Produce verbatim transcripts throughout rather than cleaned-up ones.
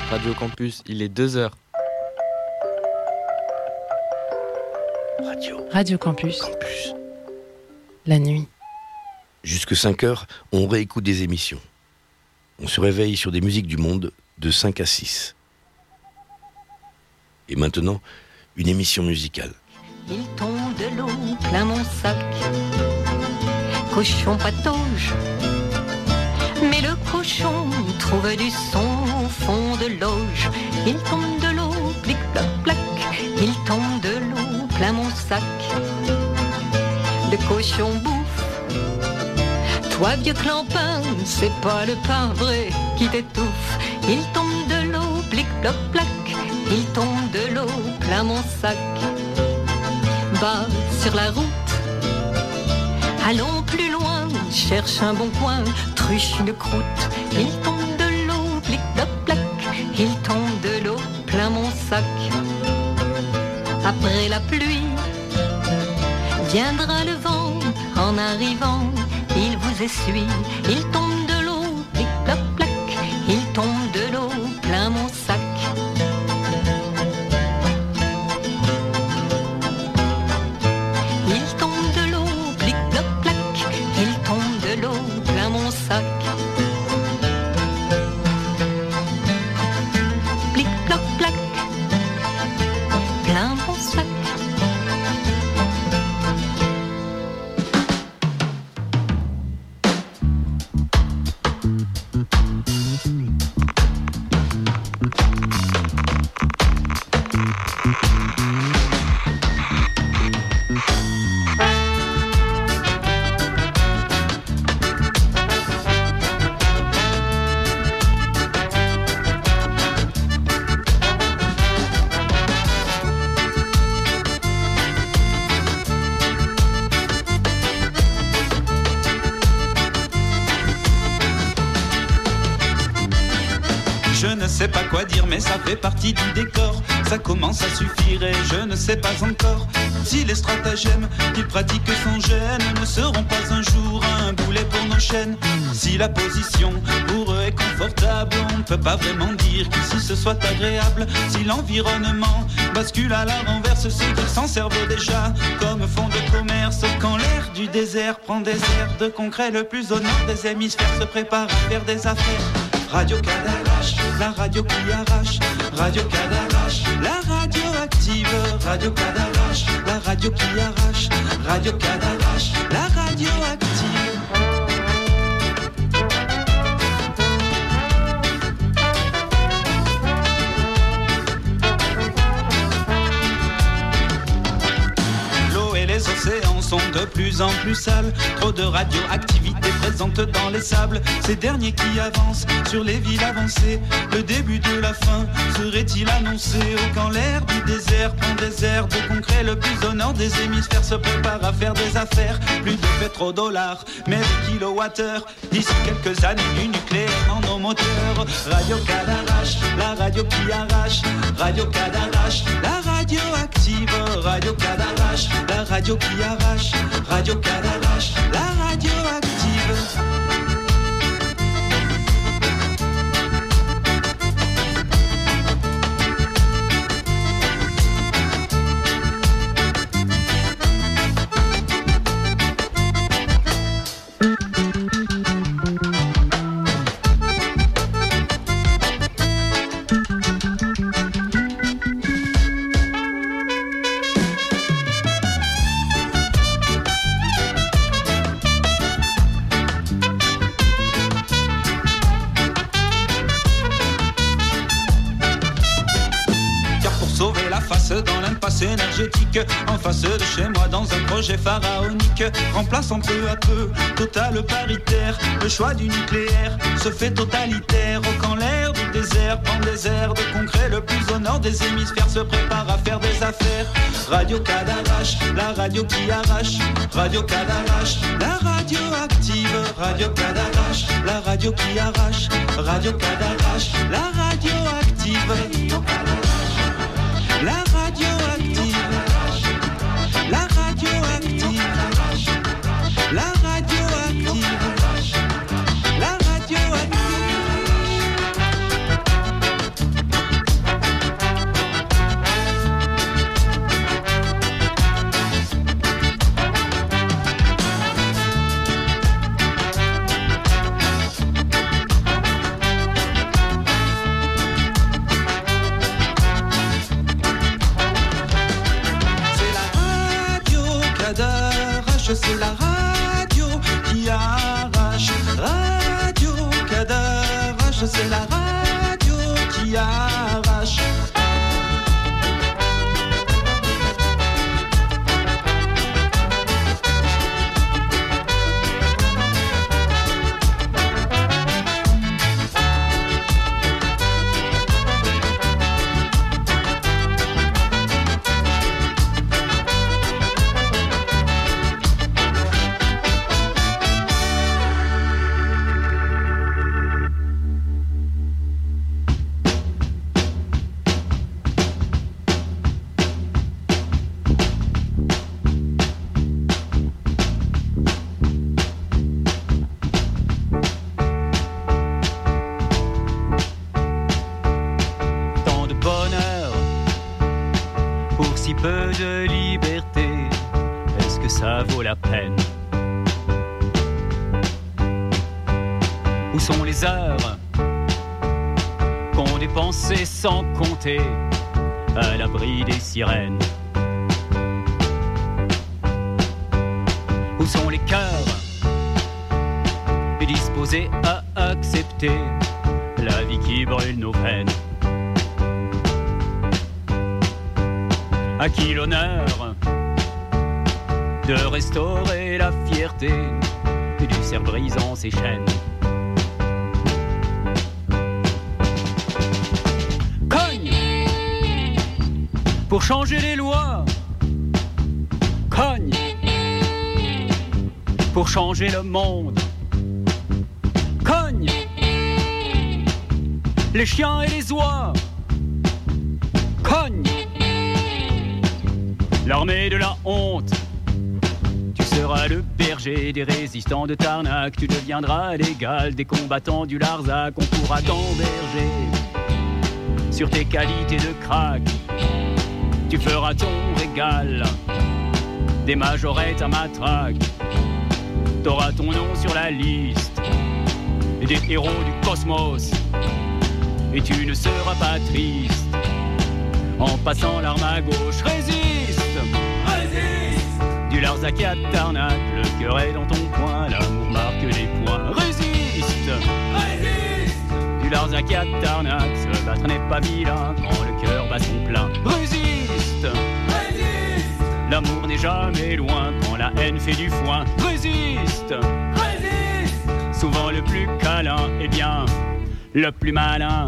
Radio Campus, il est deux heures. Radio. Radio Campus. Campus. La nuit. Jusque cinq heures, on réécoute des émissions. On se réveille sur des musiques du monde de cinq à six. Et maintenant, une émission musicale. Il tombe de l'eau plein mon sac, cochon patauge, mais le cochon trouve du son au fond de l'auge. Il tombe de l'eau, plic plac plac, il tombe de l'eau plein mon sac. Le cochon bouffe, toi vieux clampin, c'est pas le pain vrai qui t'étouffe. Il tombe de l'eau, plic plac plac, il tombe de l'eau plein mon sac. Bas sur la route, allons plus loin, cherche un bon coin, truche une croûte. Il tombe de l'eau, plic plac plac, il tombe de l'eau plein mon sac. Après la pluie, viendra le vent, en arrivant, il vous essuie. Il tombe de l'eau, plic plac plac, il tombe de l'eau plein mon sac. Plic ploc plac, plein mon sac. Je ne sais pas quoi dire, mais ça fait partie du décor. Ça commence à suffire et je ne sais pas encore si les stratagèmes qu'ils pratiquent sans gêne ne seront pas un jour un boulet pour nos chaînes. Si la position pour eux est confortable, on ne peut pas vraiment dire qu'ici ce soit agréable. Si l'environnement bascule à la renverse, c'est qu'ils s'en servent déjà comme fond de commerce. Quand l'air du désert prend des airs de concret, le plus au nord des hémisphères se prépare à faire des affaires. Radio Cadarache, la radio qui arrache. Radio Cadarache, la radio active. Radio Cadarache, la radio qui arrache. Radio Cadarache, la radio active. Les océans sont de plus en plus sales. Trop de radioactivité présente dans les sables. Ces derniers qui avancent sur les villes avancées. Le début de la fin serait-il annoncé? Oh, quand l'air du désert prend des airs de concret, le plus au nord des hémisphères se prépare à faire des affaires. Plus de pétrodollars, mais de kilowattheures. D'ici quelques années, du nucléaire dans nos moteurs. Radio Cadarache, la radio qui arrache. Radio Cadarache, la radio active. Radio Cadarache, la radio qui arrache. Radio Cadarache, la radio active. Dans l'impasse énergétique, en face de chez moi dans un projet pharaonique, remplaçant peu à peu, total paritaire, le choix du nucléaire se fait totalitaire. Oh, quand l'air du désert prend des airs de concret, le plus au nord des hémisphères se prépare à faire des affaires. Radio Cadarache, la radio qui arrache. Radio Cadarache, la radio active. Radio Cadarache, la radio qui arrache. Radio Cadarache, la radio active. La radio active, la radio active, la radio active, la radio active. Cadarache, c'est la radio qui arrache. Radio Cadarache, c'est la radio qui arrache. De liberté, est-ce que ça vaut la peine? Où sont les heures qu'on dépensait sans compter à l'abri des sirènes? Où sont les cœurs disposés à accepter la vie qui brûle nos veines? À qui l'honneur de restaurer la fierté du cerf brisant ses chaînes? Cogne pour changer les lois. Cogne pour changer le monde. Cogne les chiens et les oies. Cogne l'armée de la honte. Tu seras le berger des résistants de Tarnac. Tu deviendras l'égal des combattants du Larzac. On pourra t'enberger sur tes qualités de crack. Tu feras ton régal des majorettes à matraque. T'auras ton nom sur la liste et des héros du cosmos. Et tu ne seras pas triste en passant l'arme à gauche. Résiste, résiste. Du Larzac à Tarnac, le cœur est dans ton poing, l'amour marque les points. Résiste, résiste. Du Larzac à Tarnac, se battre n'est pas vilain quand le cœur bat son plein. Résiste, résiste. L'amour n'est jamais loin quand la haine fait du foin. Résiste, résiste. Souvent le plus câlin est bien le plus malin.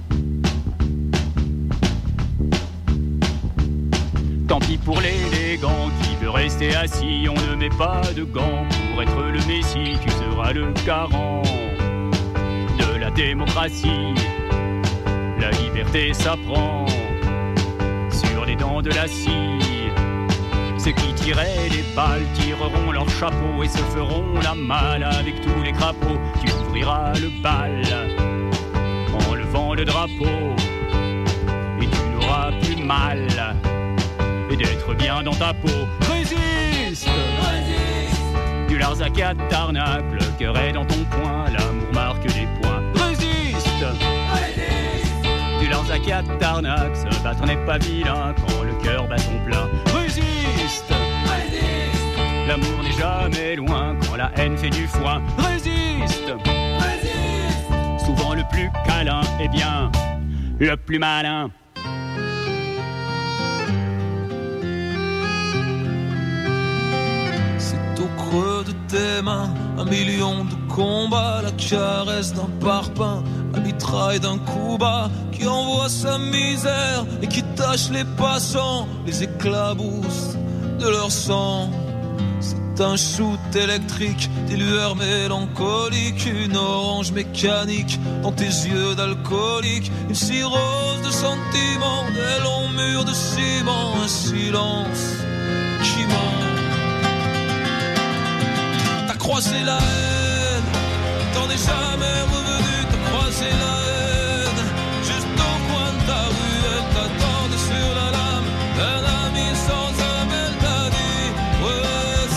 Tant pis pour l'élégant qui veut rester assis. On ne met pas de gants pour être le messie. Tu seras le garant de la démocratie. La liberté s'apprend sur les dents de la scie. Ceux qui tiraient les balles tireront leur chapeau et se feront la malle avec tous les crapauds. Tu ouvriras le bal en levant le drapeau et tu n'auras plus mal et d'être bien dans ta peau. Résiste, résiste. Du Larzac à Tarnac, le cœur est dans ton poing, l'amour marque les points. Résiste, résiste. Du Larzac à Tarnac, se battre n'est pas vilain quand le cœur bat son plein. Résiste, résiste. L'amour n'est jamais loin quand la haine fait du foin. Résiste, résiste. Souvent le plus câlin est bien le plus malin. De tes mains, un million de combats, la caresse d'un parpaing, la mitraille d'un coup bas qui envoie sa misère et qui tâche les passants, les éclabousses de leur sang. C'est un shoot électrique, des lueurs mélancoliques, une orange mécanique dans tes yeux d'alcoolique, une cirrhose de sentiments, des longs murs de ciment, un silence qui ment. Croisé la haine, t'en es jamais revenu, t'as croisé la haine, juste au coin de ta rue, elle t'attendait sur la lame, un ami sans âme, elle t'a dit, ouais,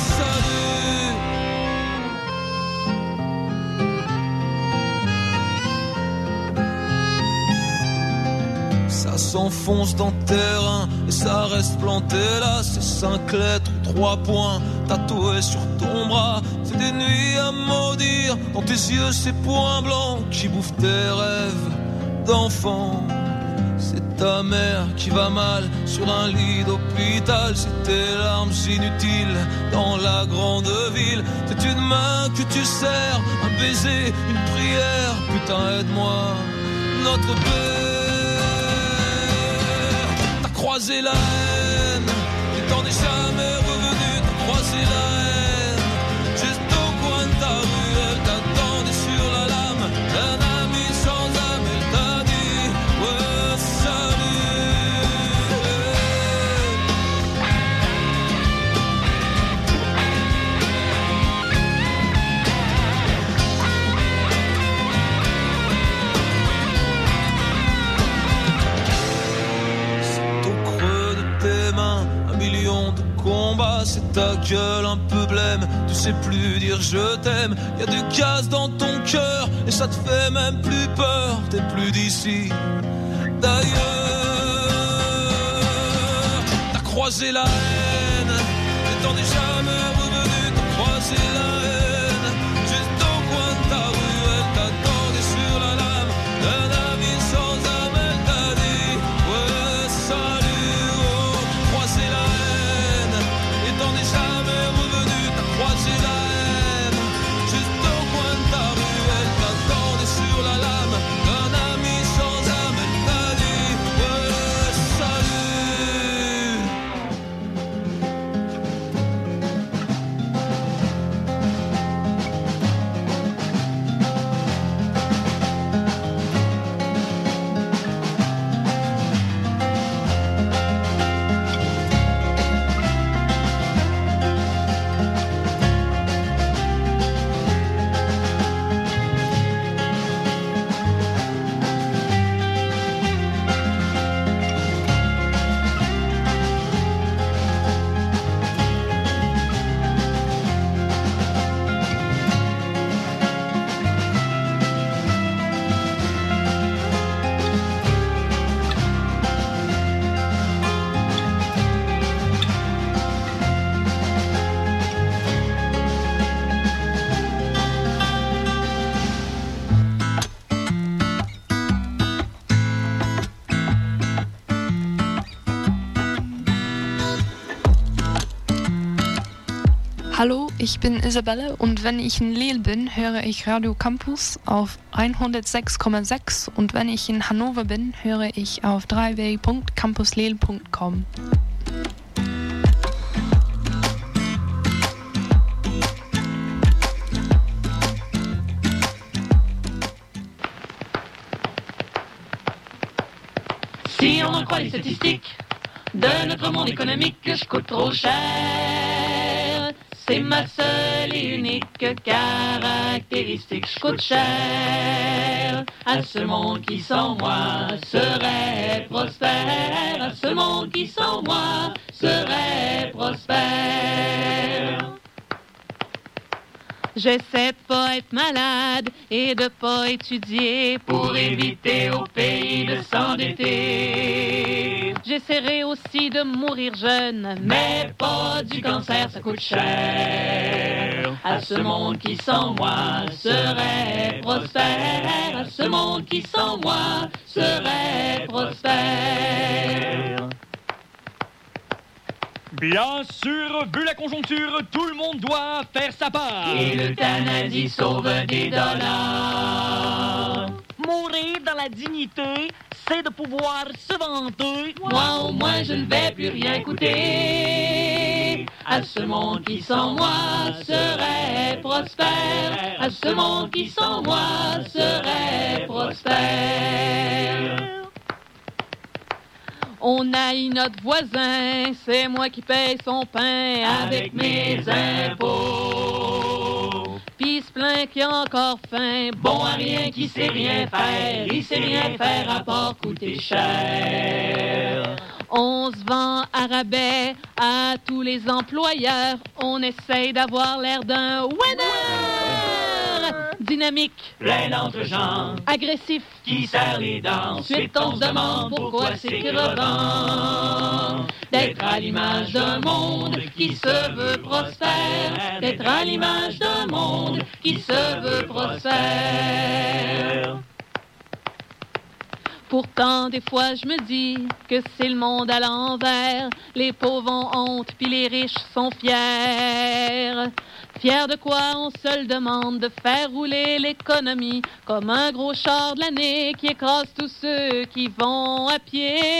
salut. Ça Ça s'enfonce dans le terrain et ça reste planté là. C'est cinq lettres ou trois points tatoués sur ton bras. C'est des nuits à maudire. Dans tes yeux ces points blancs qui bouffent tes rêves d'enfant. C'est ta mère qui va mal sur un lit d'hôpital. C'est tes larmes inutiles dans la grande ville. C'est une main que tu serres, un baiser, une prière. Putain aide-moi, notre père. T'as croisé la haine et t'en es jamais revenu. T'as croisé la haine juste au coin de ta rue. Elle t'attendait sur la lame d'un ami sans âme. Elle t'a dit ouais salut. C'est au creux de tes mains un million de combats. C'est ta gueule un peu blême, tu sais plus dire je t'aime. Y'a du gaz dans ton cœur et ça te fait même plus peur. T'es plus d'ici d'ailleurs. T'as croisé la haine et t'en es jamais revenu. T'as croisé la haine juste au coin de ta rue. Elle t'attendait sur la lame d'un navire sans âme. Elle t'a dit ouais salut. Oh, croisé la haine et t'en es jamais revenu. T'as croisé la haine juste au coin de ta rue. Elle t'attendait sur la lame d'un ami sans âme. Elle t'a dit ouais salut. Hallo, ich bin Isabelle und wenn ich in Lille bin, höre ich Radio Campus auf hundertsechs Komma sechs und wenn ich in Hannover bin, höre ich auf w w w punkt campus lille punkt com. Si on en croit les statistiques de notre monde économique, je coûte trop cher. C'est ma seule et unique caractéristique. Je coûte cher à ce monde qui sans moi serait prospère. À ce monde qui sans moi serait prospère. J'essaie de pas être malade et de pas étudier pour éviter au pays de s'endetter. J'essaierai aussi de mourir jeune, mais pas du cancer, ça coûte cher. À ce monde qui sans moi serait prospère. À ce monde qui sans moi serait prospère. Bien sûr, vu la conjoncture, tout le monde doit faire sa part. Et l'euthanasie sauve des dollars. Mourir dans la dignité, c'est de pouvoir se vanter. Moi au moins je ne vais plus rien coûter. À ce monde qui sans moi serait prospère. À ce monde qui sans moi serait prospère. On haït notre voisin, c'est moi qui paye son pain avec mes impôts. Pis il se plaint qu'il a encore faim, bon à rien, qui sait rien faire, il sait rien faire à part coûter cher. On se vend à rabais à tous les employeurs, on essaye d'avoir l'air d'un winner. dynamique, plein d'entre-gens, agressif, qui serre les dents. Ensuite on se demande pourquoi c'est crevant d'être à l'image d'un monde qui se veut prospère, d'être à l'image d'un monde qui se veut prospère. Pourtant, des fois, je me dis que c'est le monde à l'envers. Les pauvres ont honte, puis les riches sont fiers. Fiers de quoi, on se le demande, de faire rouler l'économie comme un gros char de l'année qui écrase tous ceux qui vont à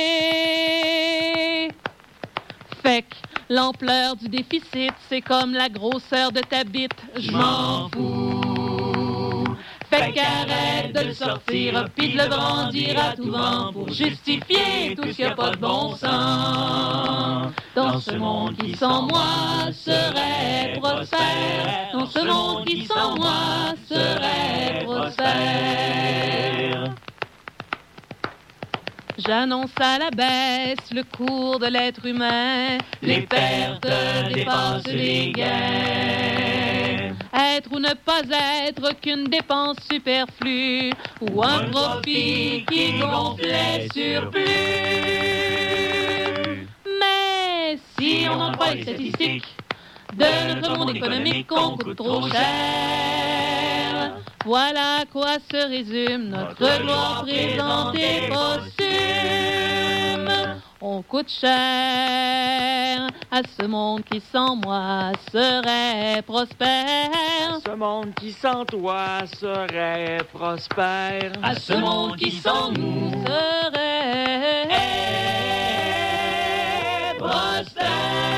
pied. Fait que l'ampleur du déficit, c'est comme la grosseur de ta bite. Je m'en fous. Fait qu'arrête de le sortir, pis de le brandir à tout vent pour justifier tout ce qui a pas de bon sens. Dans ce monde qui sans moi serait prospère, dans ce monde qui sans moi serait prospère. J'annonce à la baisse le cours de l'être humain. Les pertes dépassent les gains. Être ou ne pas être qu'une dépense superflue ou un profit qui gonflait surplus. Mais si on en croit les statistiques de notre monde économique, on coûte trop cher. Voilà à quoi se résume notre gloire présente et posthume. On coûte cher à ce monde qui sans moi serait prospère. Ce monde qui sans toi serait prospère. À ce monde qui sans nous serait prospère.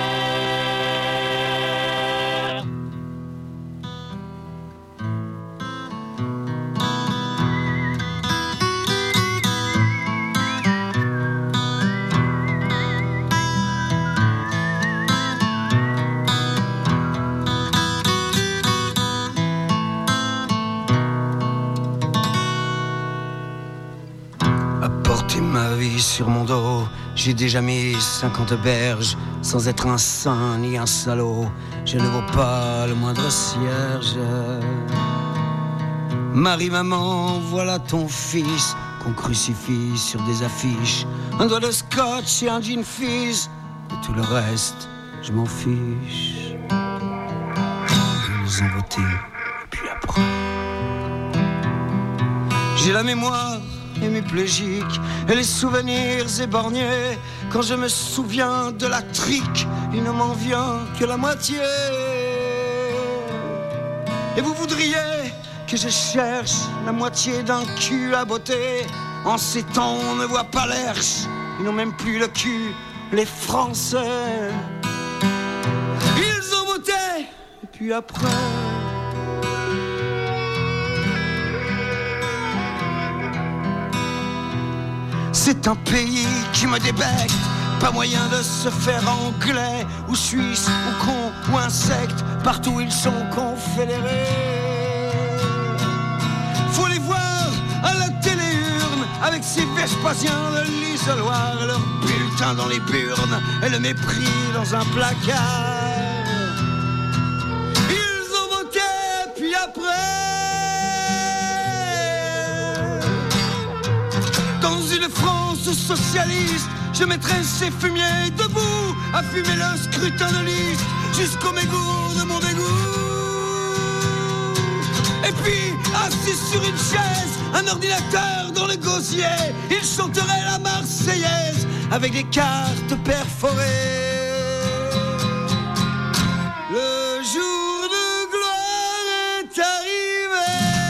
Ma vie sur mon dos, j'ai déjà mis cinquante berges, sans être un saint ni un salaud, je ne vaux pas le moindre cierge. Marie, maman, voilà ton fils, qu'on crucifie sur des affiches, un doigt de scotch et un jean fizz, et tout le reste, je m'en fiche. Ils ont voté, et puis après, j'ai la mémoire hémiplégique et les souvenirs éborgnés. Quand je me souviens de la trique, il ne m'en vient que la moitié. Et vous voudriez que je cherche la moitié d'un cul à botter. En ces temps on ne voit pas l'herche, ils n'ont même plus le cul, les Français. Ils ont voté, et puis après c'est un pays qui me débecte, pas moyen de se faire anglais ou suisse ou con ou insecte, partout ils sont confédérés. Faut les voir à la téléurne avec ces Vespasiens de l'isoloir, leur bulletin dans les burnes et le mépris dans un placard. Ils ont voté puis après dans une France socialiste, je mettrai ces fumiers debout à fumer le scrutin de liste jusqu'au mégout de mon dégoût. Et puis, assis sur une chaise, un ordinateur dans le gosier, il chanterait la Marseillaise avec des cartes perforées. Le jour de gloire est arrivé.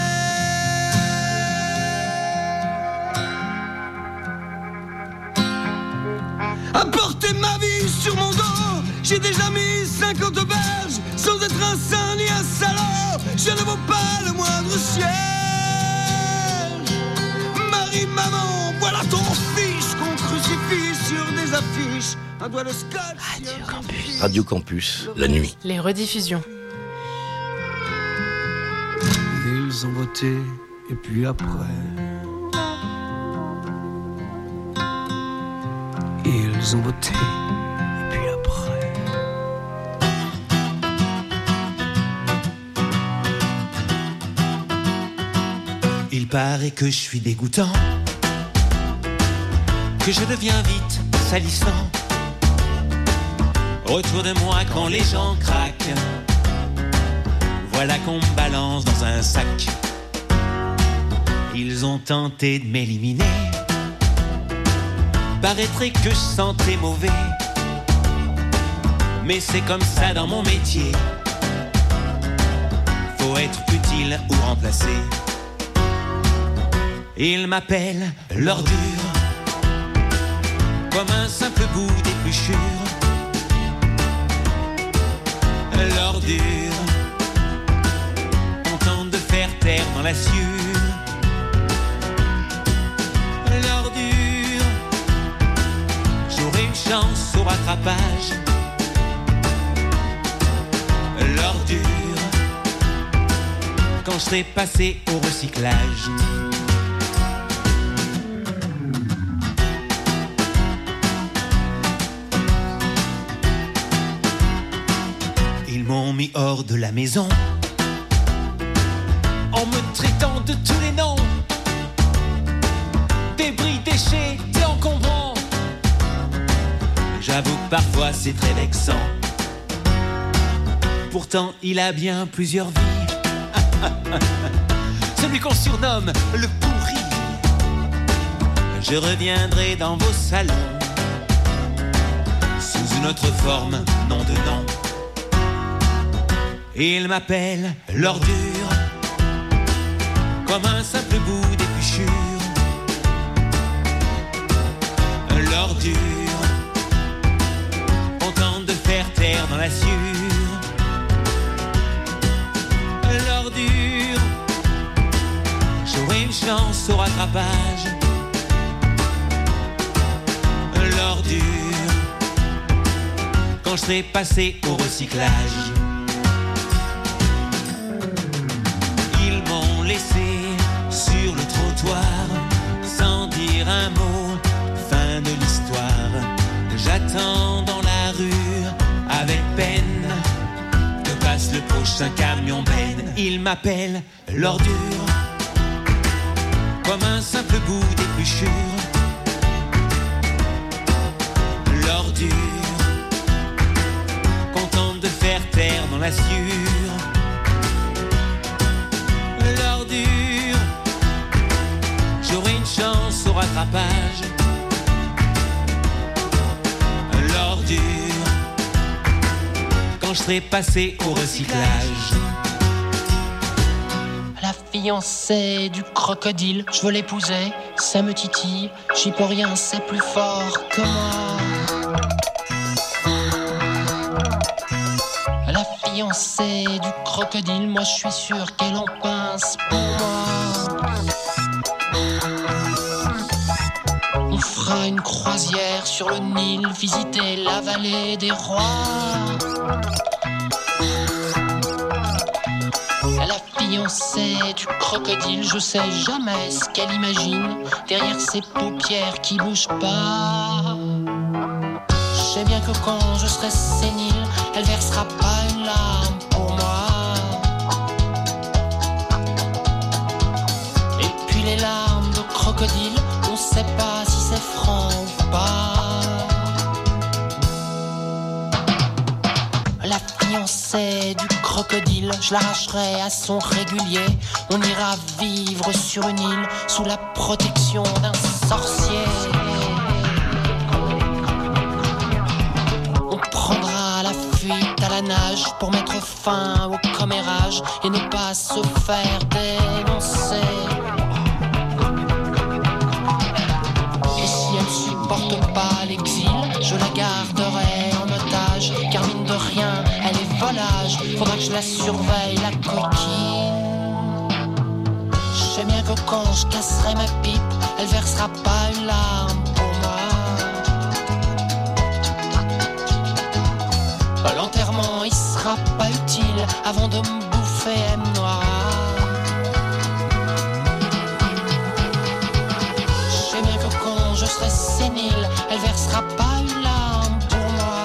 Apporter ma vie sur mon dos, j'ai déjà mis cinquante berges, sans être un saint ni un salaud, je ne vaux pas le moindre cierge. Marie, maman, voilà ton fils qu'on crucifie sur des affiches, un doigt de scotch. Radio Campus. Radio Campus, la nuit. Les rediffusions. Ils ont voté, et puis après ils ont voté, et puis après paraît que je suis dégoûtant, que je deviens vite salissant. Autour de moi quand les gens craquent, voilà qu'on me balance dans un sac. Ils ont tenté de m'éliminer, paraîtrait que je sentais mauvais, mais c'est comme ça dans mon métier. Faut être utile ou remplacé. Ils m'appellent l'ordure, comme un simple bout d'épluchure. L'ordure, on tente de faire taire dans la sciure. L'ordure, j'aurai une chance au rattrapage. L'ordure, quand je serai passé au recyclage. Ils m'ont mis hors de la maison en me traitant de tous les noms. Débris, déchets, t'es encombrant. J'avoue que parfois c'est très vexant. Pourtant il a bien plusieurs vies. Celui qu'on surnomme le pourri. Je reviendrai dans vos salons sous une autre forme, nom de nom. Il m'appelle l'ordure, comme un simple bout d'épluchure. L'ordure, on tente de faire taire dans la sciure. L'ordure, j'aurai une chance au rattrapage. L'ordure, quand je serai passé au recyclage. Laissé sur le trottoir, sans dire un mot, fin de l'histoire. J'attends dans la rue, avec peine, que passe le prochain camion benne. Il m'appelle l'ordure, comme un simple bout d'épluchure. L'ordure, qu'on tente de faire taire dans la sciure. J'aurai une chance au rattrapage. L'ordure, quand je serai passé au recyclage. La fiancée du crocodile, je veux l'épouser, ça me titille, j'y peux rien, c'est plus fort que moi. La fiancée du crocodile, moi je suis sûr qu'elle en pince pour moi. On fera une croisière sur le Nil, visiter la vallée des rois. La fiancée du crocodile, je sais jamais ce qu'elle imagine derrière ses paupières qui bougent pas. Je sais bien que quand je serai sénile, elle versera pas une larme pour moi. Et puis les larmes de crocodile, on sait pas si c'est franc ou pas. La fiancée du crocodile, je l'arracherai à son régulier. On ira vivre sur une île sous la protection d'un sorcier. On prendra la fuite à la nage pour mettre fin au commérage et ne pas se faire dénoncer. Et si elle supporte pas l'exil, je la garderai en otage, car mine de rien, elle est volage. Faudra que je la surveille, la coquine. Je sais bien que quand je casserai ma pipe, elle versera pas une larme pour moi. L'enterrement, il sera pas utile avant de me bouffer M noir. Je sais bien que quand je serai sénile, elle versera pas une larme pour moi.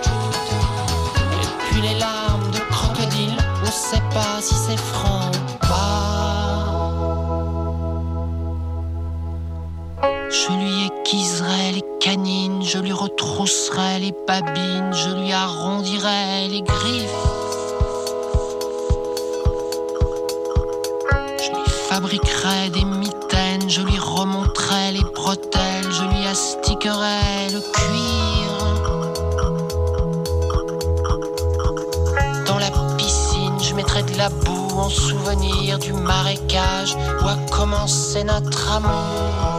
Et puis les larmes de crocodile, on sait pas si c'est franc ou pas. Je lui aiguiserai les canines, je lui retrousserai les babines, je lui arrondirai les griffes. Je lui fabriquerai des mitaines, je lui remonterai les bretelles, je lui astiquerai le cuir. Dans la piscine, je mettrai de la boue en souvenir du marécage où a commencé notre amour.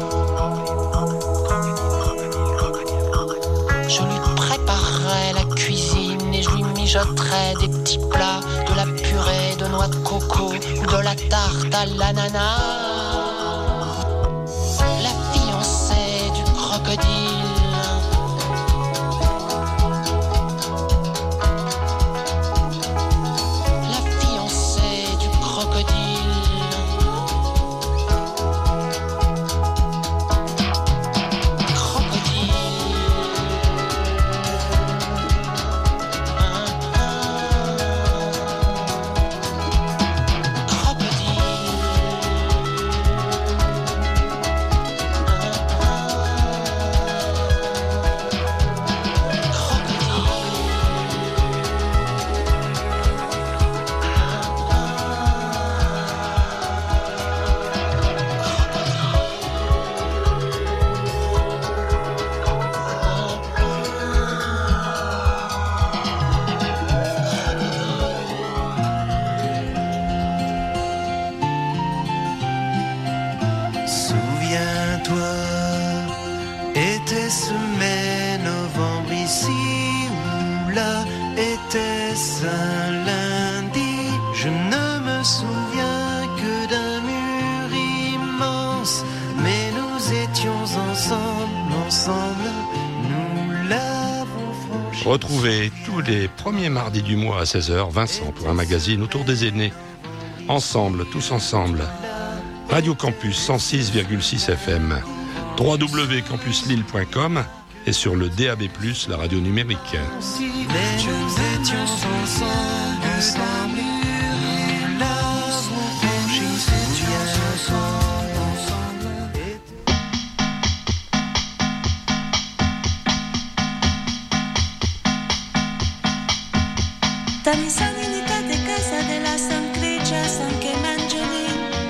Je lui préparerai la cuisine et je lui mijoterai des petits plats, de la purée de noix de coco ou de la tarte à l'ananas. La fiancée du crocodile. La fiancée du crocodile. Retrouvez tous les premiers mardis du mois à seize heures Vincent pour un magazine autour des aînés. Ensemble, tous ensemble. Radio Campus cent six virgule six F M, w w w point campus lille point com et sur le D A B plus, la radio numérique. Mais nous étions ensemble, ensemble, nous l'avons franchi, c'est ensemble, ensemble. Dammi sanità de casa della San Grigia, San che mangioli.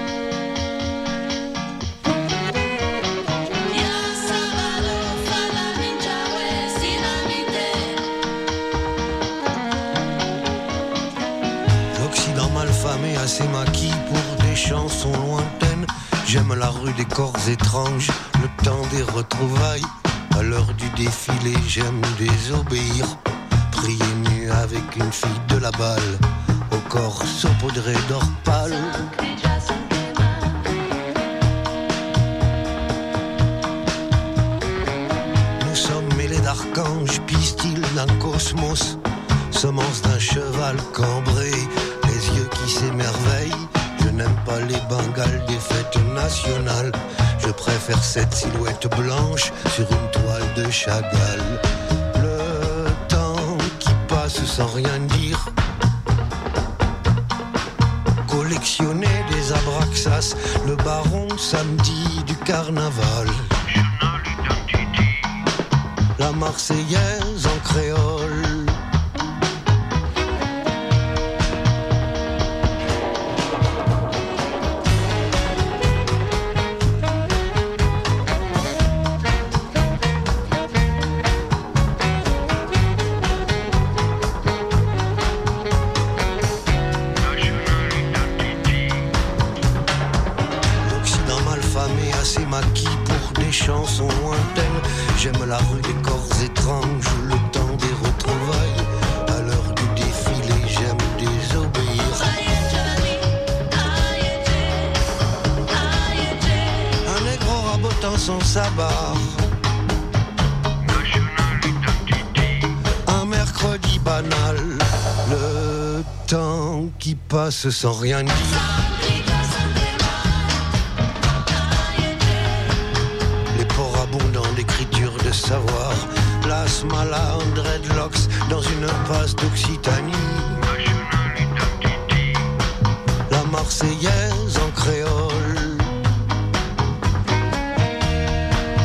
L'Occident malfamé a ses maquis pour des chansons lointaines. J'aime la rue des corps étranges, le temps des retrouvailles. À l'heure du défilé, j'aime désobéir. Prier nu avec une fille de la balle, au corps saupoudré d'or pâle. Nous sommes mêlés d'archanges, pistils d'un cosmos, semence d'un cheval cambré, les yeux qui s'émerveillent. Je n'aime pas les bengales des fêtes nationales, je préfère cette silhouette blanche sur une toile de Chagall. Sans rien dire, collectionner des abraxas, le baron samedi du carnaval, la Marseillaise en créole. Chansons lointaines, j'aime la rue des corps étranges, le temps des retrouvailles. À l'heure du défilé, j'aime désobéir. Un négro rabotant son sabbat, un mercredi banal, le temps qui passe sans rien dire. D'écriture de savoir, plasmala en dreadlocks dans une impasse d'Occitanie. La Marseillaise en créole.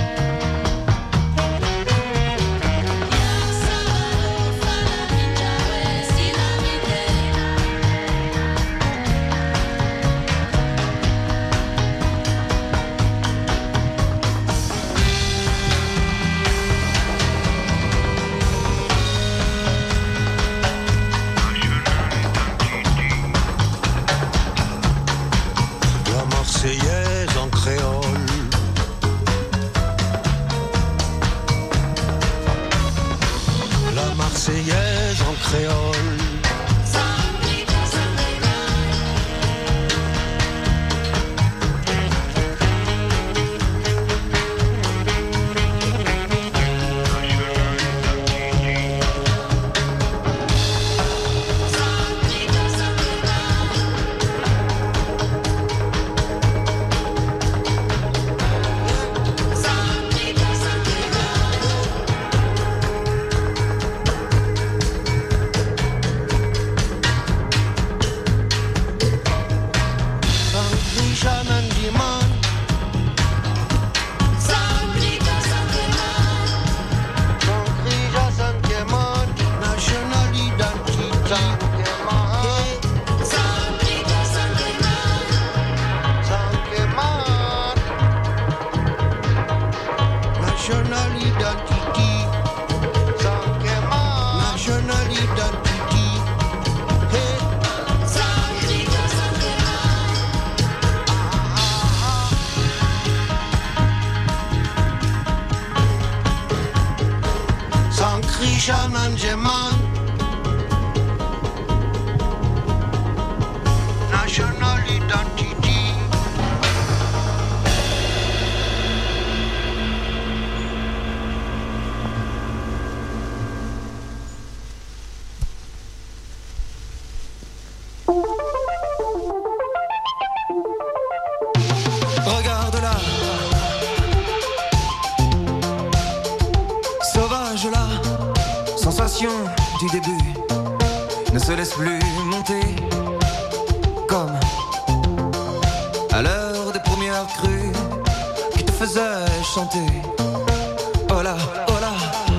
passion du début ne se laisse plus monter comme à l'heure des premières crues qui te faisaient chanter. Oh là, oh là,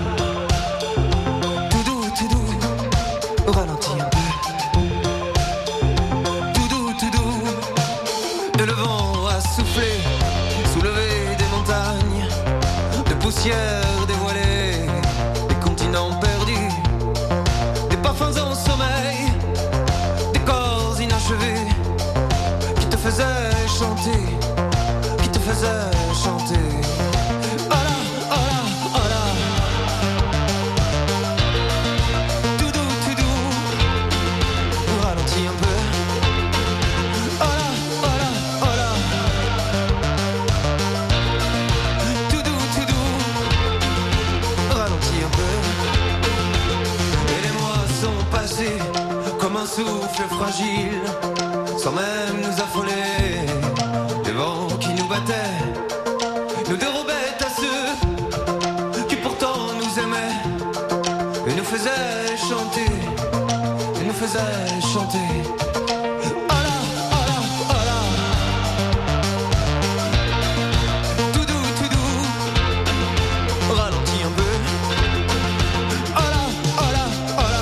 tout doux, tout doux, au ralenti un peu. Tout doux, tout doux, et le vent a soufflé, soulevé des montagnes de poussière dévoilée, des continents perdus, des parfums en sommeil, des corps inachevés qui te faisaient chanter, qui te faisaient chanter. Oh là, oh là, oh là, tout doux, tout doux, au ralenti un peu. Oh là, oh là, oh là, tout doux, tout doux, ralenti un peu. Et les mois sont passés comme un souffle fragile, sans même nous affoler. Les vents qui nous battaient nous dérobaient à ceux qui pourtant nous aimaient et nous faisaient chanter, et nous faisaient chanter. Oh là, oh là, oh là, tout doux, tout doux, ralenti un peu. Oh là, oh là, oh là,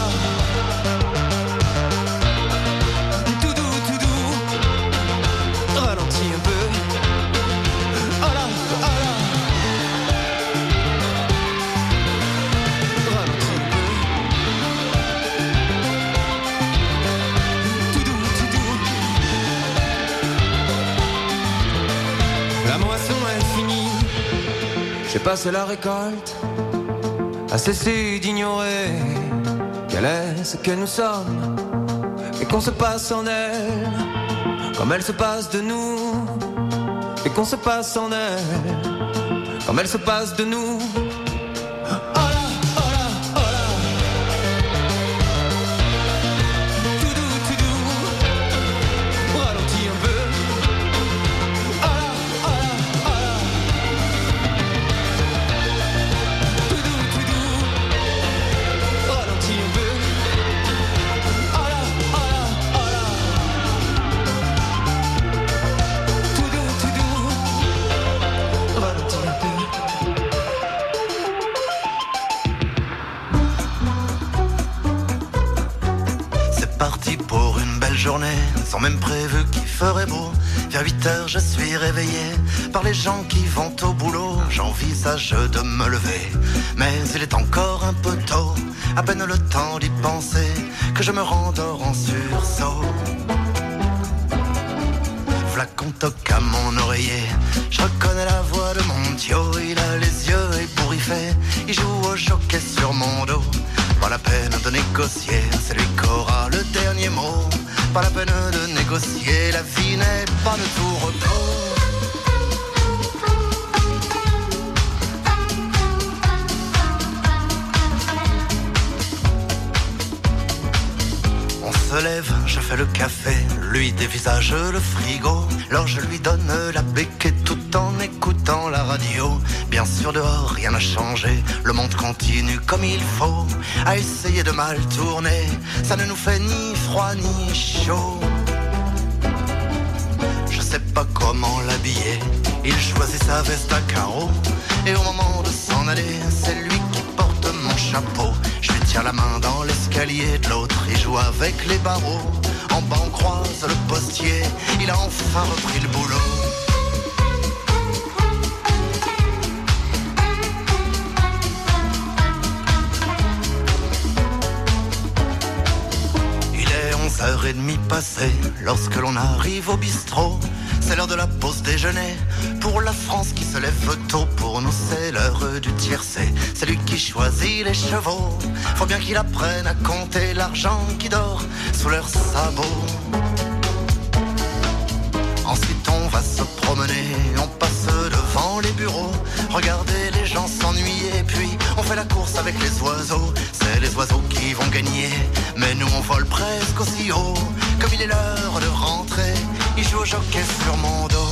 tout doux, tout doux, ralenti un peu. Oh là, oh là, ralenti un peu. Tout doux, tout doux. La moisson est finie, j'ai passé la récolte, à cesser d'ignorer quel est ce que nous sommes et qu'on se passe en elle comme elle se passe de nous, et qu'on se passe en elle comme elle se passe de nous. Oh là, oh là, oh là, tout doux, tout doux, ralenti un peu. Oh là, oh là, oh là, tout doux, tout doux, ralenti un peu. Oh là, oh là, oh là, tout doux, tout doux, ralenti un peu. C'est parti pour une belle journée, sans même prévu qu'il ferait beau. Vers huit heures je suis réveillé par les gens qui vont au boulot. J'envisage de me lever, mais il est encore un peu tôt. À peine le temps d'y penser que je me rendors en sursaut. V'là qu'on toque à mon oreiller, je reconnais la voix de mon Thio. Il a les yeux ébouriffés, il joue au jockey sur mon dos. Pas la peine de négocier, c'est lui qu'aura le dernier mot. Pas la peine de négocier, la vie n'est pas de tout repos. On se lève, je fais le café, lui dévisage le frigo. Alors je lui donne la béquette tout en écoutant la radio. Bien sûr dehors rien n'a changé, le monde continue comme il faut. À essayer de mal tourner, ça ne nous fait ni froid ni chaud. Je sais pas comment l'habiller, il choisit sa veste à carreaux. Et au moment de s'en aller, c'est lui qui porte mon chapeau. Je lui tiens la main dans l'escalier, de l'autre il joue avec les barreaux. En bas on croise le postier, il a enfin repris le boulot. onze heures trente passées, lorsque l'on arrive au bistrot, c'est l'heure de la pause déjeuner. Pour la France qui se lève tôt, pour nous c'est l'heure du tiercé. C'est lui qui choisit les chevaux, faut bien qu'il apprenne à compter l'argent qui dort sous leurs sabots. Ensuite on va se promener, on passe devant les bureaux, regarder les gens s'ennuyer, puis on fait la course avec les oiseaux. C'est les oiseaux qui vont gagner, mais nous on vole presque aussi haut. Comme il est l'heure de rentrer, il joue au jockey sur mon dos.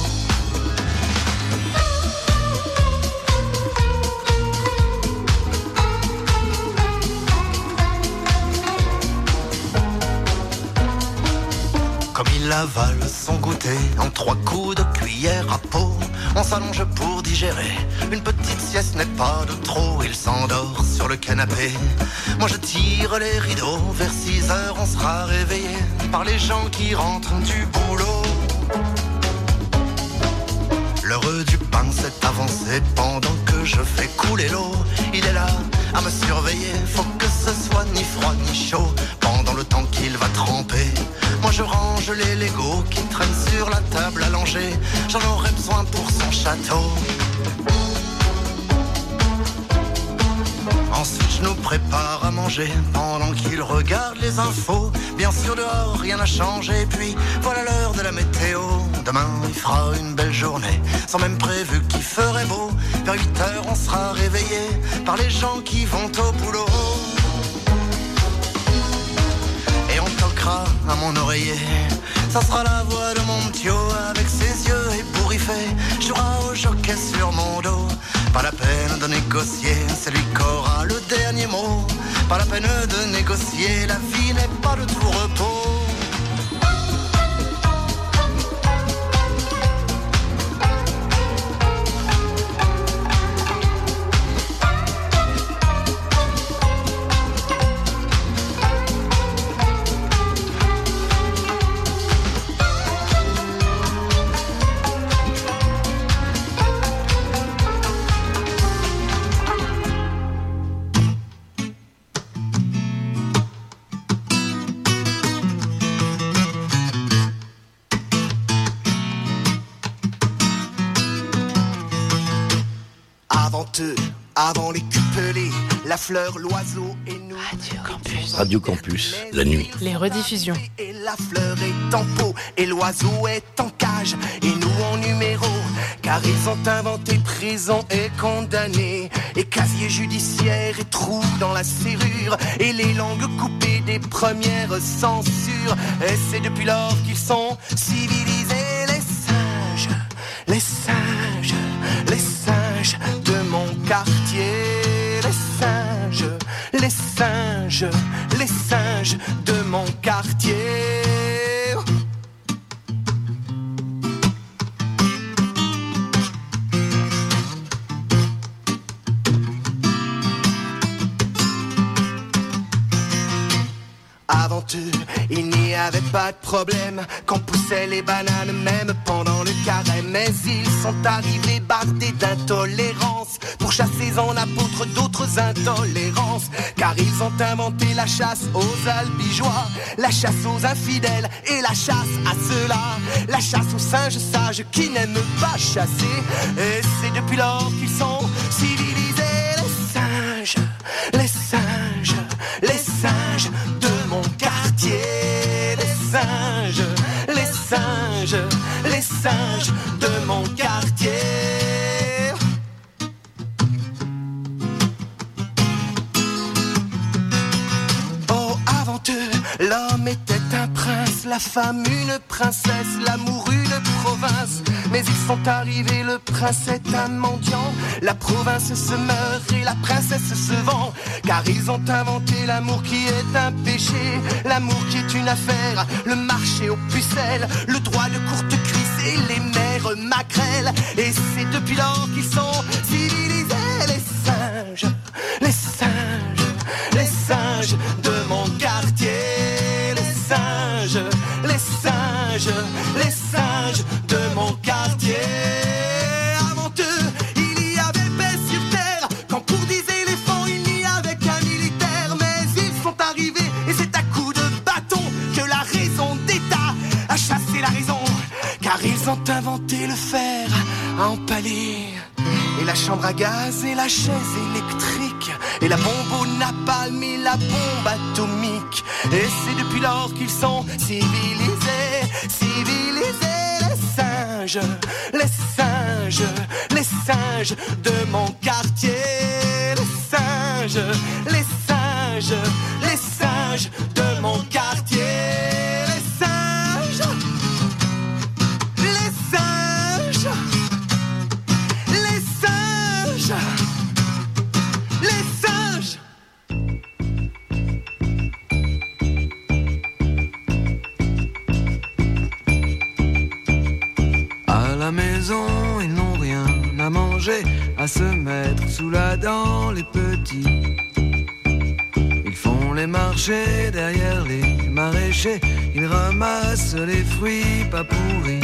avale son goûter en trois coups de cuillère à peau. On s'allonge pour digérer, une petite sieste n'est pas de trop. Il s'endort sur le canapé, moi je tire les rideaux. Vers six heures on sera réveillé par les gens qui rentrent du boulot. L'heure du pain s'est avancé pendant que je fais couler l'eau. Il est là à me surveiller, faut que ce soit ni froid ni chaud pendant le temps qu'il va tremper. Moi je range les Legos qui traînent sur la table allongée. J'en aurais besoin pour son château. Ensuite je nous prépare à manger pendant qu'il regarde les infos. Bien sûr dehors rien n'a changé, puis voilà l'heure de la météo. Demain il fera une belle journée, sans même prévu qu'il ferait beau. Vers huit heures on sera réveillé par les gens qui vont au boulot. Et on toquera à mon oreiller, ça sera la voix de mon ptio avec ses yeux ébouriffés. Jouera au jockey sur mon dos. Pas la peine de négocier, c'est lui qui aura le dernier mot. Pas la peine de négocier, la vie n'est pas de tout repos. Avant les cupelés, la fleur, l'oiseau et nous. Radio Campus. Radio Campus, la nuit. Les rediffusions. Et la fleur est en pot, et l'oiseau est en cage, et nous en numéro. Car ils ont inventé prison et condamné, et casier judiciaire et trous dans la serrure, et les langues coupées des premières censures. Et c'est depuis lors qu'ils sont civilisés, les singes, les singes, les singes de mon quartier. Les singes, les singes, les singes de mon quartier. Avant eux, il n'y avait pas de problème qu'on poussait les bananes même pendant le carême. Mais ils sont arrivés bardés d'intolérance pour chasser en apôtres d'autres intolérances. Car ils ont inventé la chasse aux albigeois, la chasse aux infidèles et la chasse à ceux-là, la chasse aux singes sages qui n'aiment pas chasser. Et c'est depuis lors qu'ils sont civilisés, les singes, les singes, les singes de mon quartier. Les singes, les singes, les singes de mon quartier. Oh, avant eux, l'homme était un prince, la femme une princesse, l'amour une province. Mais ils sont arrivés, le prince est un mendiant, la province se meurt et la princesse se vend. Car ils ont inventé l'amour qui est un péché, l'amour qui est une affaire, le marché aux pucelles, le droit de courte cuisse et les mères maquerelles. Et c'est depuis lors qu'ils sont civilisés, les singes, les singes, les singes de mon quartier. Les singes, les singes, les singes de mon quartier. Avant eux, il y avait paix sur terre, quand pour dix éléphants il n'y avait qu'un militaire. Mais ils sont arrivés et c'est à coups de bâton que la raison d'État a chassé la raison. Car ils ont inventé le fer à empaler, et la chambre à gaz et la chaise électrique, et la bombe au napalm et la bombe atomique. Et c'est depuis lors qu'ils sont civilisés, civilisés, les singes, les singes, les singes de mon quartier. Les singes, les singes, les singes de mon quartier. Les singes, les singes, les singes, les singes. à se mettre sous la dent les petits. Ils font les marchés derrière les maraîchers, ils ramassent les fruits pas pourris.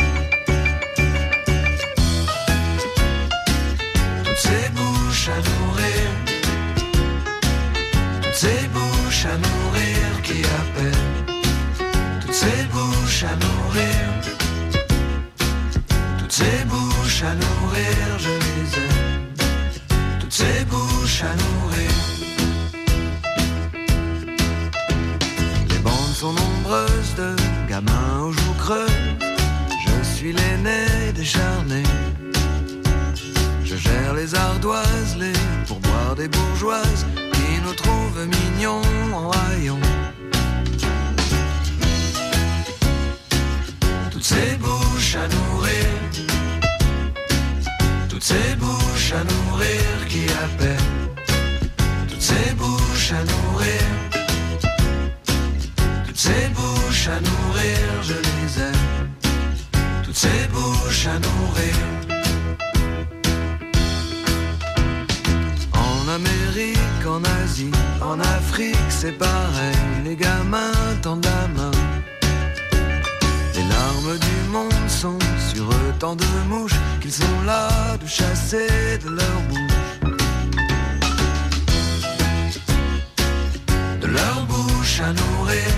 Toutes ces bouches à nourrir, toutes ces bouches à nourrir qui appellent, toutes ces bouches à nourrir, toutes ces bouches à nourrir, je les aime, toutes ces bouches à nourrir. Les bandes sont nombreuses de gamins aux joues creuses, je suis l'aîné décharné. Je gère les ardoises, les pourboires des bourgeoises qui nous trouvent mignons en rayon. Toutes ces bouches à nourrir, toutes ces bouches à nourrir qui appellent, toutes ces bouches à nourrir, toutes ces bouches à nourrir, je les aime, toutes ces bouches à nourrir. En Amérique, en Asie, en Afrique, c'est pareil, les gamins tendent la main. Les larmes du monde sont sur eux tant de mouches qu'ils sont là de chasser de leur bouche. De leur bouche à nourrir,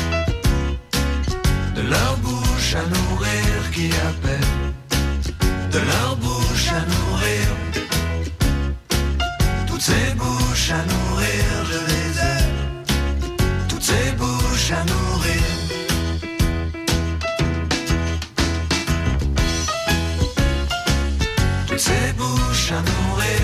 de leur bouche à nourrir qui appelle, de leur bouche à nourrir. Toutes ces bouches à nourrir, je les aime, toutes ces bouches à nourrir. Toutes ces bouches à nourrir.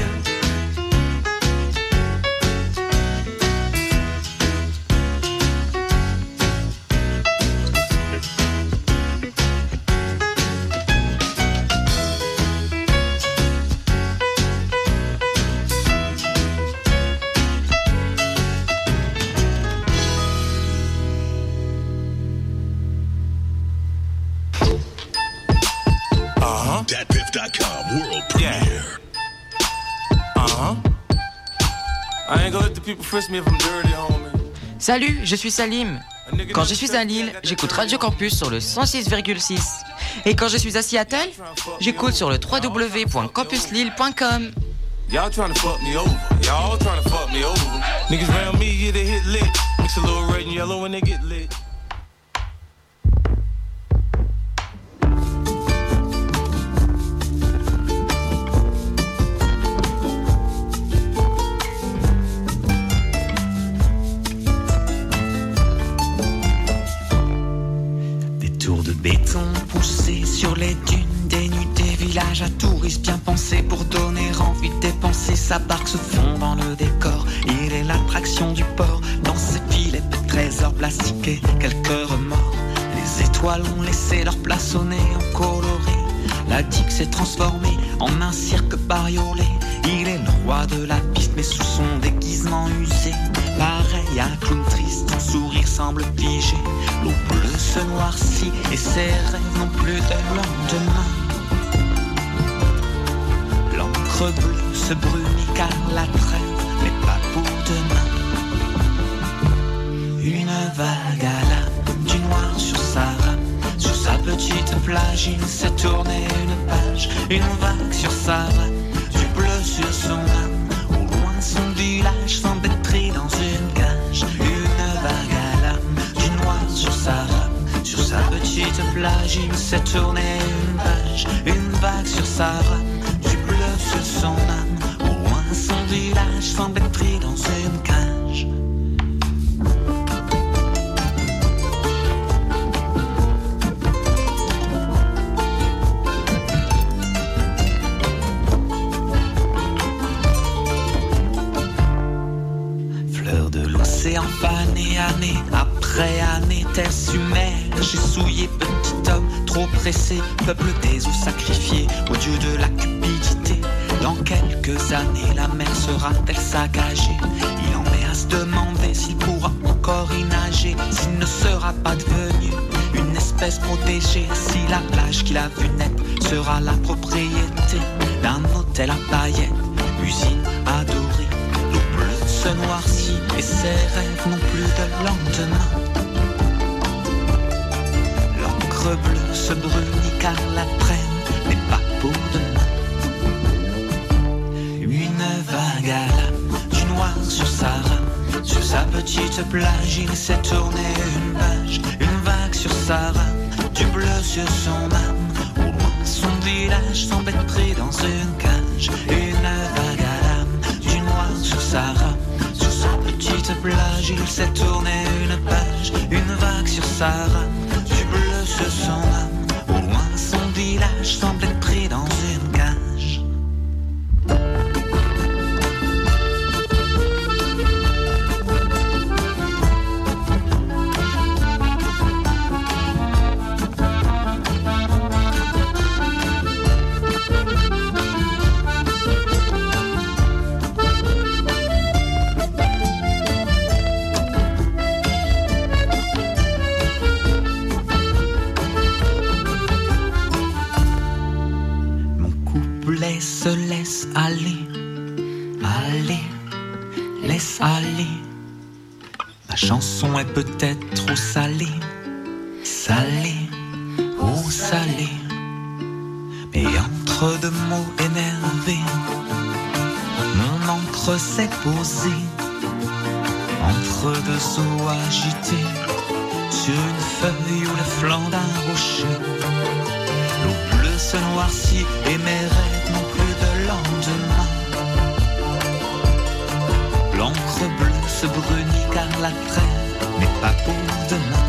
dat piff dot com world premiere. Uh-huh. I ain't gonna let the people frisk me if I'm dirty, homie. Salut, je suis Salim. Quand je suis à Lille, j'écoute Radio Campus sur le cent six virgule six. Et quand je suis à Seattle, j'écoute sur le w w w point campus lille point com. Y'all trying to fuck me over. Y'all trying to fuck me over. Niggas round me, yeah, they hit lit. Mix a little red and yellow when they get lit. Béton poussé sur les dunes, des nuits, des villages à touristes bien pensés pour donner envie de dépenser. Sa barque se fond dans le décor, il est l'attraction du port. Dans ses filets de trésors plastiqués, quelques remords. Les étoiles ont laissé leur place au néon coloré. La digue s'est transformée en un cirque bariolé. Il est le roi de la piste mais sous son déguisement usé. Pareil à un clown triste, son sourire semble figé. L'eau bleue se noircit et ses rêves n'ont plus de lendemain. L'encre bleue se brunit car la trêve n'est pas pour demain. Une vague à l'âme, du noir sur sa rame. Sur sa petite plage, il s'est tourné une page. Une vague sur sa rame, du bleu sur son âme. Au loin son village semble être pris dans une cage. Une vague à l'âme, du noir sur sa rame. Sur sa petite plage, il s'est tourné une page. Une vague sur sa rame, du bleu sur son âme. Au loin son village semble être pris dans une cage. Fané année après année, terre submerge et souillé, petit homme trop pressé, peuple des eaux sacrifiés au dieu de la cupidité. Dans quelques années, la mer sera-t-elle saccagée? Il en est à se demander s'il pourra encore y nager, s'il ne sera pas devenu une espèce protégée, si la plage qu'il a vue naître sera la propriété d'un autre hôtel à paillettes, usine adorée. L'eau bleue se noircit et ses rêves n'ont plus de lendemain. L'encre bleue se brunit car l'après n'est pas pour demain. Une vague à l'âme, du noir sur sa rame, sur sa petite plage, il s'est tourné une page. Une vague sur sa rame, du bleu sur son âme. Au loin, son village semble être pris dans une cage. Une vague à l'âme, du noir sur sa rame, sur sa petite plage, il s'est tourné une page. Une vague sur sa rame, du bleu sur son âme. Au loin, son village semble être pris dans une cage. Se laisse aller, aller, laisse aller. Ma chanson est peut-être trop salée, salée, oh salée. Mais entre deux mots énervés, mon encre s'est posée. Entre deux eaux agitées, sur une feuille ou le flanc d'un rocher. L'eau bleue se noircit et mes rêves n'ont plus de lendemain. L'encre bleue se brunit car la trêve n'est pas pour demain.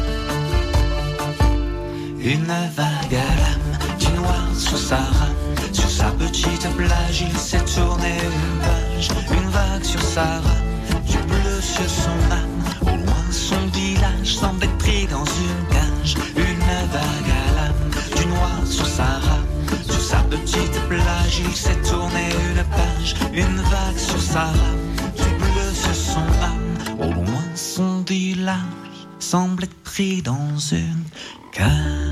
Une vague à l'âme, du noir sur sa rame, sur sa petite plage, il s'est tourné une page. Une vague sur sa rame, du bleu sur son âme. Au loin, son village semble être pris dans une cage. Une vague à l'âme, du noir sur sa rame, sur sa petite plage, il s'est tourné une page. Une vague sur sa rame, du bleu sur son âme. Au loin, son village semble être pris dans une cage.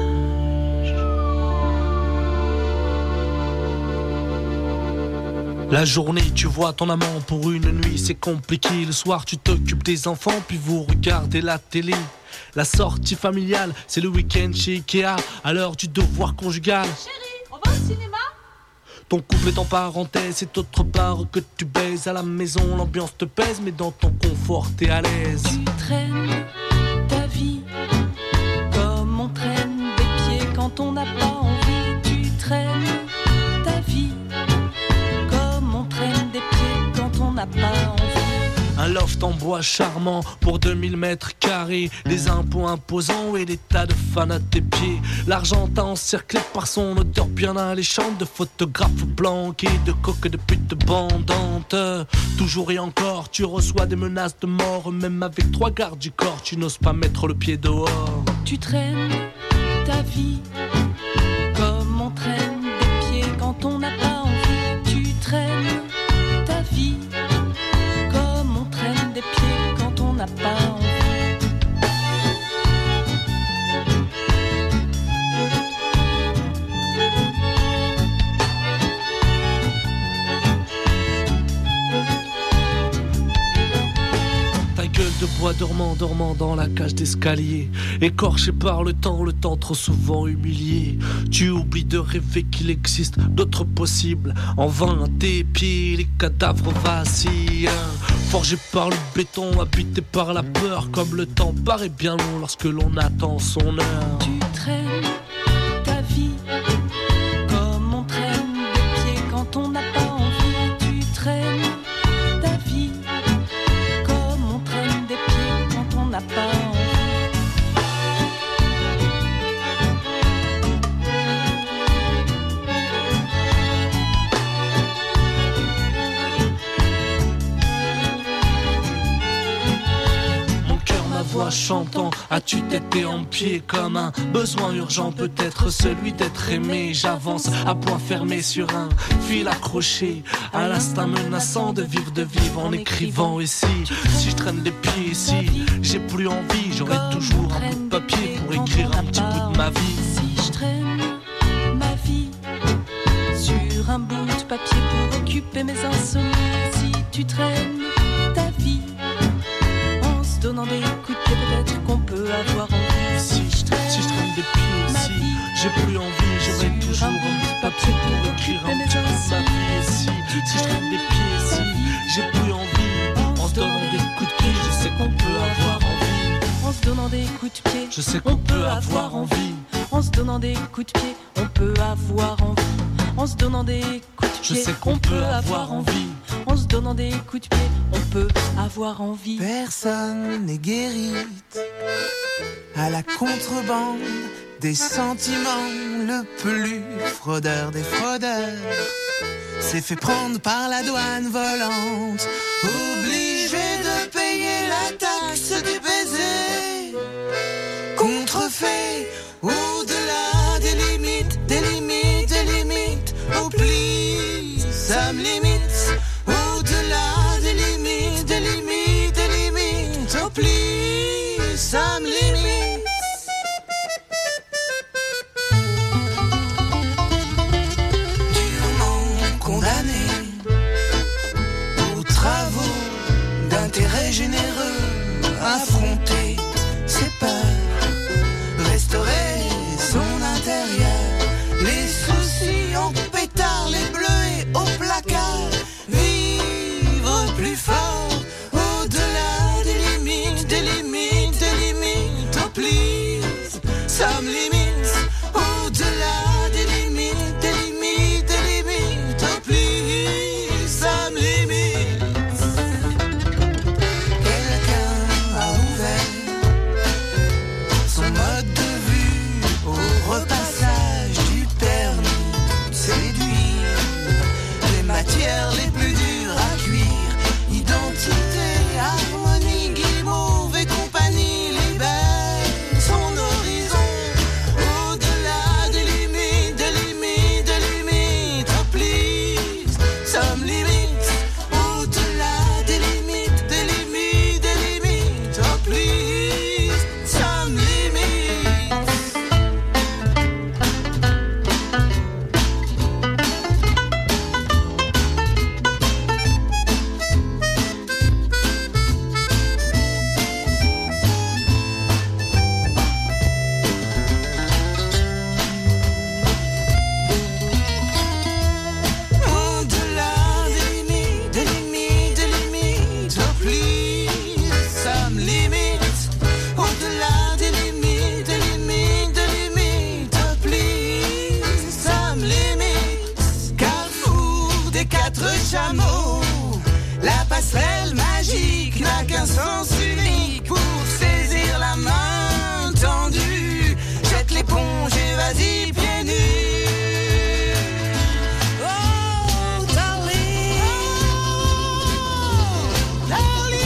La journée, tu vois ton amant pour une nuit, c'est compliqué. Le soir, tu t'occupes des enfants, puis vous regardez la télé. La sortie familiale, c'est le week-end chez Ikea, à l'heure du devoir conjugal. Chérie, on va au cinéma? Ton couple est en parenthèse, c'est autre part que tu baises. À la maison, l'ambiance te pèse, mais dans ton confort, t'es à l'aise. Tu traînes ta vie comme on traîne des pieds quand on n'a pas envie. Tu traînes ta vie comme on traîne des pieds quand on n'a pas envie. Un loft en bois charmant pour deux mille mètres carrés. Les impôts imposants et des tas de fans à tes pieds. L'Argentin encerclé par son odeur bien alléchante de photographes planqués, de coques de putes bandantes. Toujours et encore, tu reçois des menaces de mort. Même avec trois gardes du corps, tu n'oses pas mettre le pied dehors. Tu traînes ta vie comme on traîne des pieds quand on n'a pas envie. Tu traînes ta vie comme on traîne des pieds quand on n'a pas envie. Ta gueule de bois dormant, dormant dans la cage d'escalier. Écorché par le temps, le temps trop souvent humilié. Tu oublies de rêver qu'il existe d'autres possibles. En vain à tes pieds, les cadavres vacillent. Forgé par le béton, habité par la peur. Comme le temps paraît bien long lorsque l'on attend son heure. Tu traînes ta vie comme on traîne des pieds quand on n'a pas envie. Tu traînes ta vie comme on traîne des pieds quand on n'a pas envie. Voix chantant, as-tu tété en pied comme un besoin urgent, peut-être celui d'être aimé. J'avance à point fermé sur un fil accroché à l'instinct menaçant de vivre, de vivre en écrivant. Et si, si je traîne les pieds, si j'ai plus envie, j'aurai toujours un bout de papier pour écrire un petit bout de ma vie. Si je traîne ma vie sur un bout de papier pour occuper mes insomnies. Si tu traînes ta vie en se donnant des coups de pied, peut-être qu'on peut avoir envie. Si je traîne, si je traîne des pieds, si j'ai plus envie, j'aurai toujours un bout de papier pour écrire un petit bout de ma vie. Et si, si je traîne des pieds, si j'ai plus envie, en se donnant des coups de pied, je sais qu'on peut avoir envie. En se donnant des coups de pied, je sais qu'on peut avoir envie. En se donnant des coups de pied, on peut avoir envie. En se donnant des coups de pied, je sais qu'on peut avoir envie. En se donnant des coups de pied, on peut avoir envie. Personne n'est guéri à la contrebande des sentiments. Le plus fraudeur des fraudeurs s'est fait prendre par la douane volante, obligé de payer la taxe du baiser. Contrefait au-delà des limites, des limites, des limites. Oh please, ça me limite. Au-delà des limites, des limites, des limites. Oh please, ça me limite. Durement condamné aux travaux d'intérêt généreux, affronter ses peurs, restaurer son intérieur, les soucis en pétard, les bleus et au placard, vivre plus fort, au-delà des limites, des limites, des limites. Oh please, ça me limite, au-delà des limites, des limites, des limites. Oh please, ça me limite. Quelqu'un a ouvert son mode de vue au repassage du permis de séduire, les matières les plus dures à cuire, identité, harmonie, guimauve et compagnie, libère son horizon, au-delà des limites, des limites, des limites. Oh please, ça me limite, au-delà des limites, des limites, des limites. Oh please, ça me limite. Au-delà des limites, des limites, des limites. Oh please, ça me limite. Au-delà des limites, des limites, des limites. Oh please, ça me limite. Carrefour des quatre chameaux, la passerelle magique n'a qu'un sens unique pour saisir la main tendue. Jette l'éponge et vas-y pieds nus. Oh, darling, oh, darling.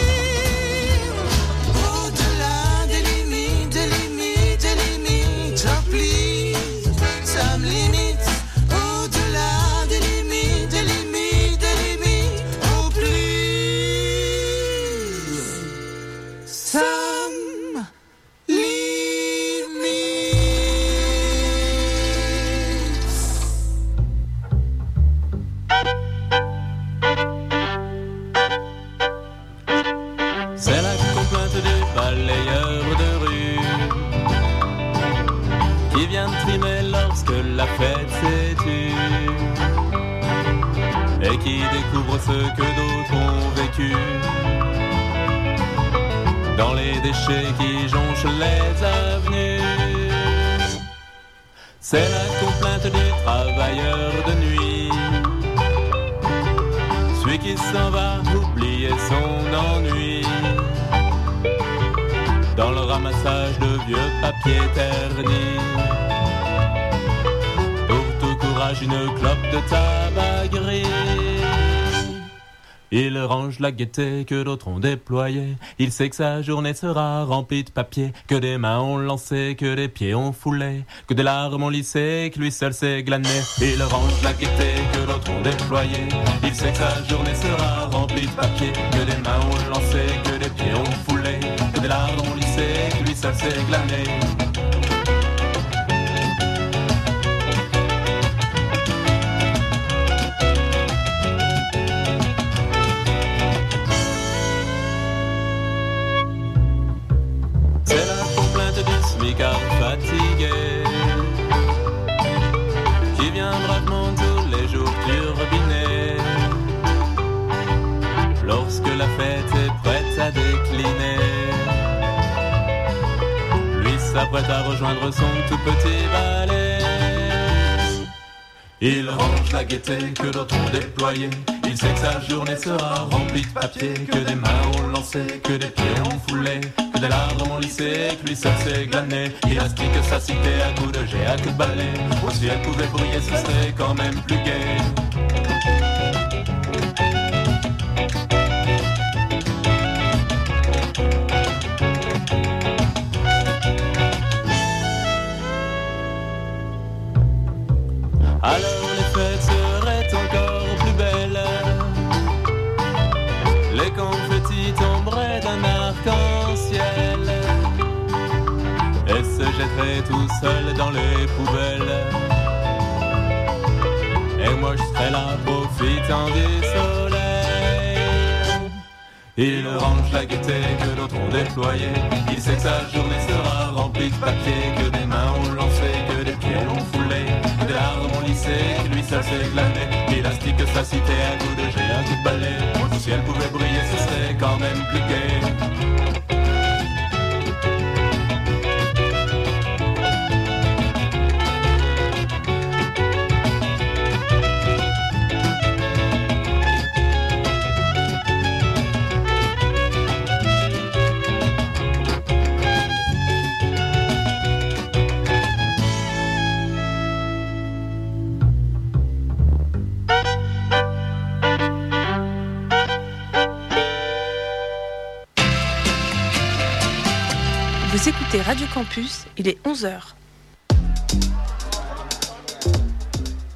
Au-delà des limites, des limites, des limites. Oh please, ça me limite. Au-delà des limites, des limites, des limites. Oh please, ça me limite. C'est la complainte du balayeur de rue qui vient de trimer lorsque la fête s'est tue et qui découvre ce que d'autres ont vécu dans les déchets qui jonchent les avenues. C'est la complainte du travailleur de nuit, celui qui s'en va oublier son ennui dans le ramassage de vieux papiers ternis. Pour tout courage, une clope de tabac gris. Il range la gaieté que d'autres ont déployée. Il sait que sa journée sera remplie de papier, que des mains ont lancé, que des pieds ont foulé, que des larmes ont lissé, que lui seul s'est glané. Il range la gaieté que d'autres ont déployée. Il sait que sa journée sera remplie de papier, que des mains ont lancé, que des pieds ont foulé, que des larmes ont lissé, que lui seul s'est glané. prête à rejoindre son tout petit balai. Il range la gaieté que d'autres ont déployée. Il sait que sa journée sera remplie de papier, que des mains ont lancé, que des pieds ont foulé, que des larmes ont lissé, que lui seul s'est glané. Il aspire sa cité à coups de jet, à coups de balai. Oh, si elle pouvait briller, ce serait quand même plus gai. Alors les fêtes seraient encore plus belles, les confettis tomberaient d'un arc-en-ciel et se jetteraient tout seuls dans les poubelles. Et moi je serais là profitant du soleil. Il range la gaieté que d'autres ont déployée. Il sait que sa journée sera remplie de papier, que des mains ont lancé, que des pieds ont foulé, que des larmes ont lissé, que lui seul s'est glané. Il astique sa cité à coups de jet, un coup de balai. Si elle pouvait briller, ce serait quand même plus gai. Vous écoutez Radio Campus, il est onze heures.